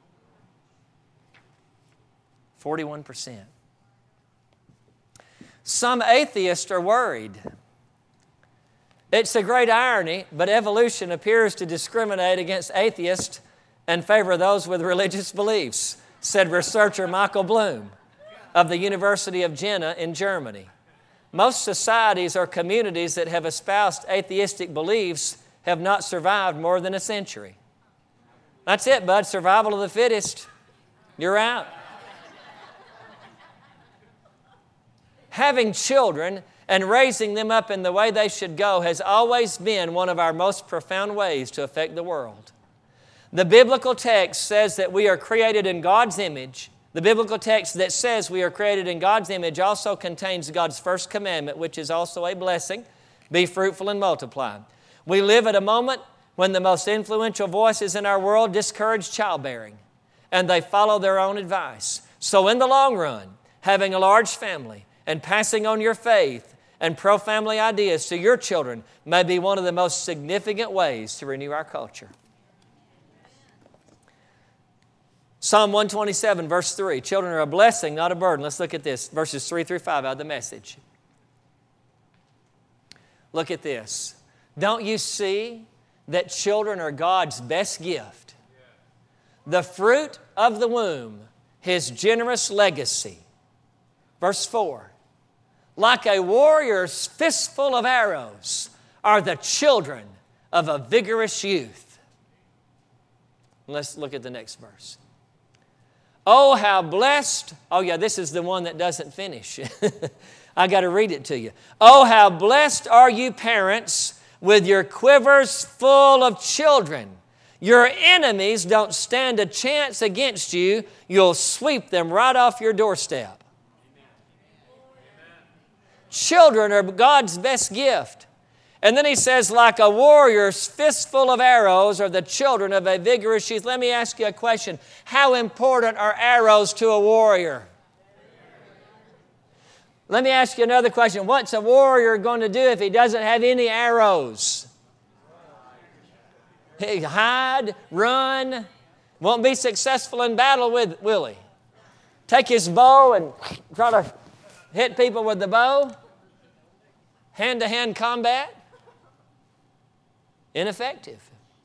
41%. Some atheists are worried. It's a great irony, but evolution appears to discriminate against atheists and favor those with religious beliefs, said researcher Michael Bloom of the University of Jena in Germany. Most societies or communities that have espoused atheistic beliefs have not survived more than a century. That's it, bud. Survival of the fittest. You're out. Having children and raising them up in the way they should go has always been one of our most profound ways to affect the world. The biblical text says that we are created in God's image. The biblical text that says we are created in God's image also contains God's first commandment, which is also a blessing: be fruitful and multiply. We live at a moment when the most influential voices in our world discourage childbearing, and they follow their own advice. So in the long run, having a large family and passing on your faith and pro-family ideas to your children may be one of the most significant ways to renew our culture. Psalm 127, verse 3. Children are a blessing, not a burden. Let's look at this. Verses 3 through 5 out of the Message. Look at this. Don't you see that children are God's best gift? The fruit of the womb, His generous legacy. Verse 4. Like a warrior's fistful of arrows are the children of a vigorous youth. Let's look at the next verse. Oh, how blessed. Oh, yeah, this is the one that doesn't finish. I got to read it to you. Oh, how blessed are you parents with your quivers full of children. Your enemies don't stand a chance against you. You'll sweep them right off your doorstep. Children are God's best gift. And then he says, like a warrior's fistful of arrows are the children of a vigorous youth. Let me ask you a question. How important are arrows to a warrior? Let me ask you another question. What's a warrior going to do if he doesn't have any arrows? He hide, run, won't be successful in battle, will he? Take his bow and try to hit people with the bow? Hand-to-hand combat? Ineffective.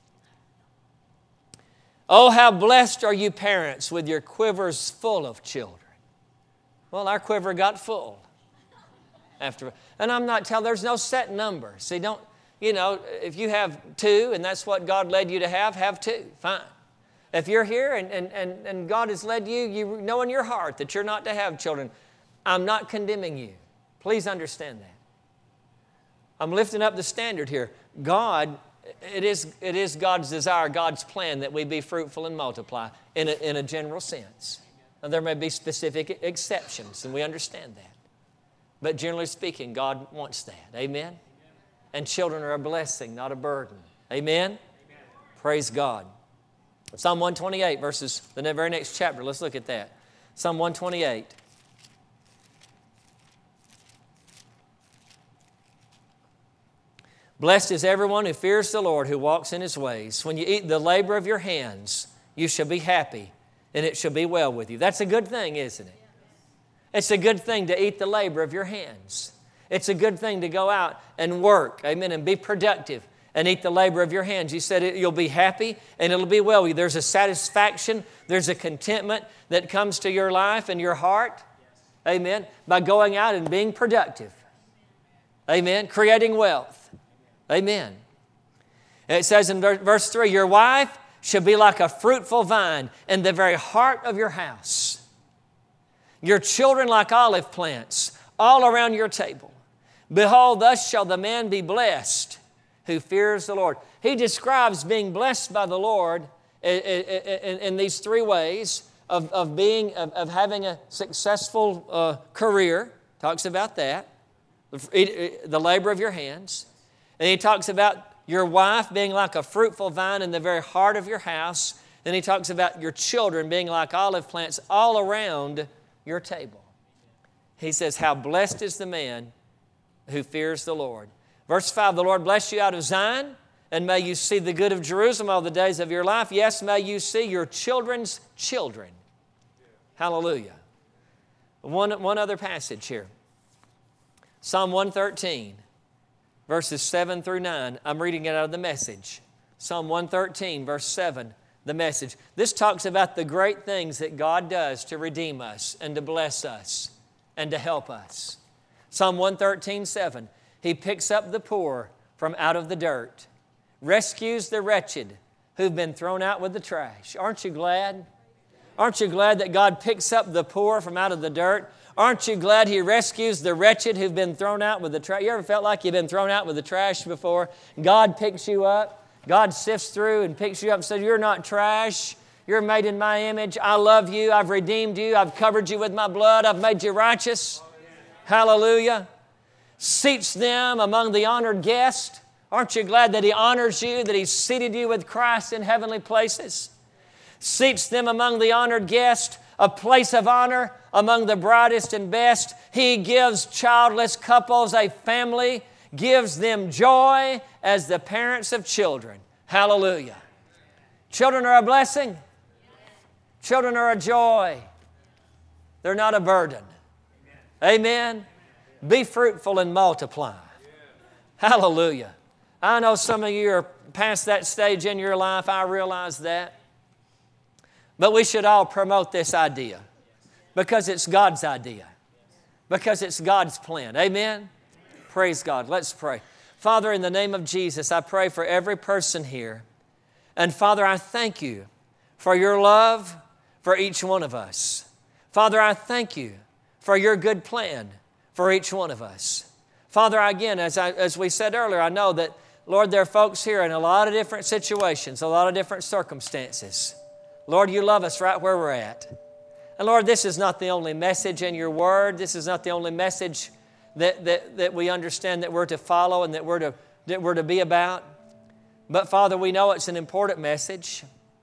Oh, how blessed are you parents with your quivers full of children. Well, our quiver got full. And I'm not telling, there's no set number. See, if you have 2 and that's what God led you to have 2. Fine. If you're here and God has led you, you know in your heart that you're not to have children, I'm not condemning you. Please understand that. I'm lifting up the standard here. God, it is God's desire, God's plan that we be fruitful and multiply in a general sense. Now, there may be specific exceptions, and we understand that. But generally speaking, God wants that. Amen? And children are a blessing, not a burden. Amen? Amen. Praise God. Psalm 128 verses the very next chapter. Let's look at that. Psalm 128. Blessed is everyone who fears the Lord, who walks in His ways. When you eat the labor of your hands, you shall be happy, and it shall be well with you. That's a good thing, isn't it? It's a good thing to eat the labor of your hands. It's a good thing to go out and work, amen, and be productive and eat the labor of your hands. You said you'll be happy and it'll be well with you. There's a satisfaction, there's a contentment that comes to your life and your heart. Amen. By going out and being productive. Amen. Creating wealth. Amen. And it says in verse 3, your wife shall be like a fruitful vine in the very heart of your house. Your children like olive plants all around your table. Behold, thus shall the man be blessed who fears the Lord. He describes being blessed by the Lord in these three ways of having a successful career. Talks about that. The labor of your hands. And he talks about your wife being like a fruitful vine in the very heart of your house. Then he talks about your children being like olive plants all around your table. He says, how blessed is the man who fears the Lord. Verse 5, the Lord bless you out of Zion, and may you see the good of Jerusalem all the days of your life. Yes, may you see your children's children. Hallelujah. One other passage here. Psalm 113, verses 7 through 9. I'm reading it out of the Message. Psalm 113, verse 7, the Message. This talks about the great things that God does to redeem us and to bless us and to help us. Psalm 113, 7. He picks up the poor from out of the dirt, rescues the wretched who've been thrown out with the trash. Aren't you glad? Aren't you glad that God picks up the poor from out of the dirt? Aren't you glad He rescues the wretched who've been thrown out with the trash? You ever felt like you've been thrown out with the trash before? God picks you up. God sifts through and picks you up and says, you're not trash. You're made in my image. I love you. I've redeemed you. I've covered you with my blood. I've made you righteous. Hallelujah. Seats them among the honored guests. Aren't you glad that He honors you, that He's seated you with Christ in heavenly places? Seats them among the honored guests, a place of honor among the brightest and best. He gives childless couples a family, gives them joy as the parents of children. Hallelujah. Children are a blessing. Children are a joy. They're not a burden. Amen. Be fruitful and multiply. Hallelujah. I know some of you are past that stage in your life. I realize that. But we should all promote this idea because it's God's idea, because it's God's plan. Amen? Praise God. Let's pray. Father, in the name of Jesus, I pray for every person here. And Father, I thank you for your love for each one of us. Father, I thank you for your good plan for each one of us. Father, again, as we said earlier, I know that, Lord, there are folks here in a lot of different situations, a lot of different circumstances. Lord, you love us right where we're at. And Lord, this is not the only message in your word. This is not the only message that we understand that we're to follow and that we're to be about. But Father, we know it's an important message.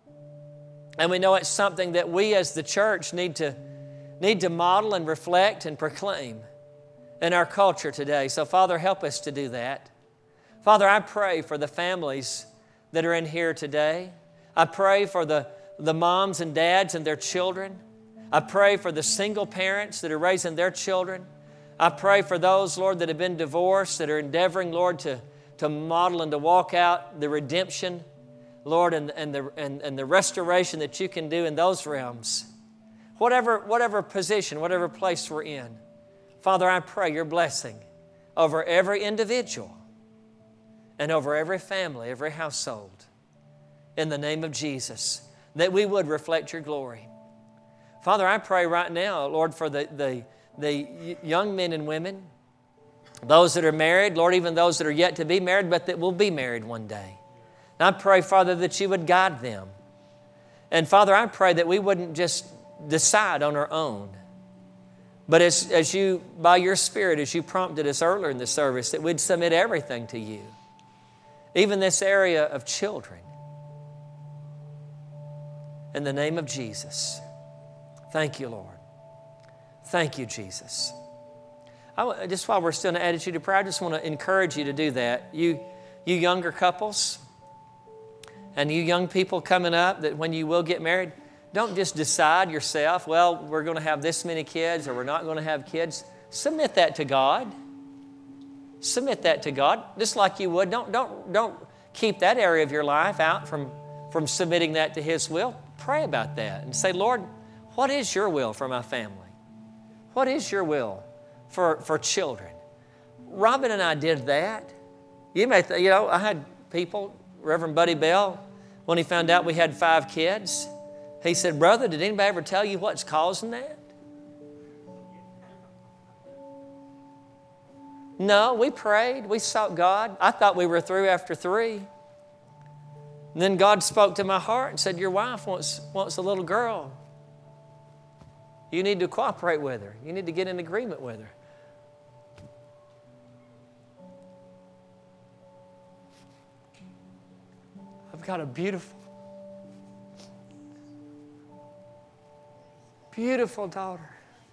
And we know it's something that we as the church need to model and reflect and proclaim in our culture today. So Father, help us to do that. Father, I pray for the families that are in here today. I pray for the moms and dads and their children. I pray for the single parents that are raising their children. I pray for those, Lord, that have been divorced, that are endeavoring, Lord, to model and to walk out the redemption, Lord, and the restoration that you can do in those realms. Whatever position, whatever place we're in, Father, I pray your blessing over every individual and over every family, every household, in the name of Jesus, that we would reflect your glory. Father, I pray right now, Lord, for the young men and women, those that are married, Lord, even those that are yet to be married, but that will be married one day. And I pray, Father, that you would guide them. And Father, I pray that we wouldn't just decide on our own, but as you, by your Spirit, as you prompted us earlier in the service, that we'd submit everything to you, even this area of children. In the name of Jesus. Thank you, Lord. Thank you, Jesus. Just while we're still in the attitude of prayer, I just want to encourage you to do that. You younger couples and you young people coming up, that when you will get married, don't just decide yourself, well, we're going to have this many kids or we're not going to have kids. Submit that to God. Submit that to God, just like you would. Don't keep that area of your life out from submitting that to His will. Pray about that and say, Lord, what is your will for my family? What is your will for children? Robin and I did that. You may I had people, Reverend Buddy Bell, when he found out we had 5 kids, he said, "Brother, did anybody ever tell you what's causing that?" No, we prayed. We sought God. I thought we were through after 3. And then God spoke to my heart and said, "Your wife wants a little girl. You need to cooperate with her. You need to get in agreement with her." I've got a beautiful daughter.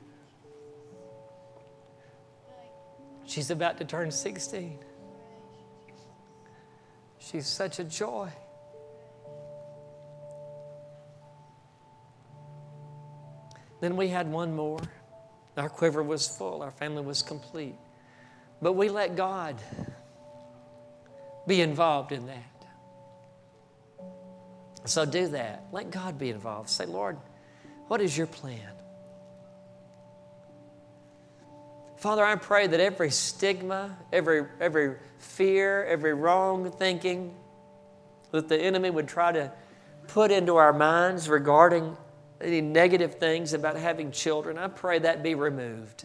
She's about to turn 16. She's such a joy. Then we had one more. Our quiver was full. Our family was complete. But we let God be involved in that. So do that. Let God be involved. Say, "Lord, what is your plan?" Father, I pray that every stigma, every fear, every wrong thinking that the enemy would try to put into our minds regarding any negative things about having children, I pray that be removed.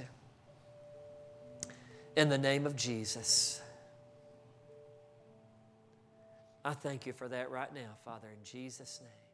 In the name of Jesus. I thank you for that right now, Father, in Jesus' name.